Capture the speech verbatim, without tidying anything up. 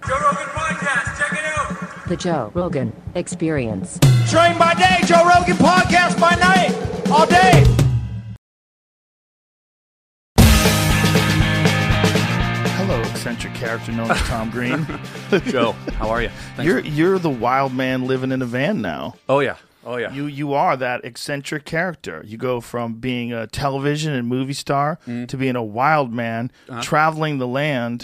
Joe Rogan Podcast, check it out. The Joe Rogan Experience. Train by day, Joe Rogan Podcast by night, all day. Hello, eccentric character known as Tom Green. Joe, how are you? Thanks. You're you're the wild man living in a van now. Oh yeah, oh yeah. You you are that eccentric character. You go from being a television and movie star Mm. to being a wild man, Uh-huh. traveling the land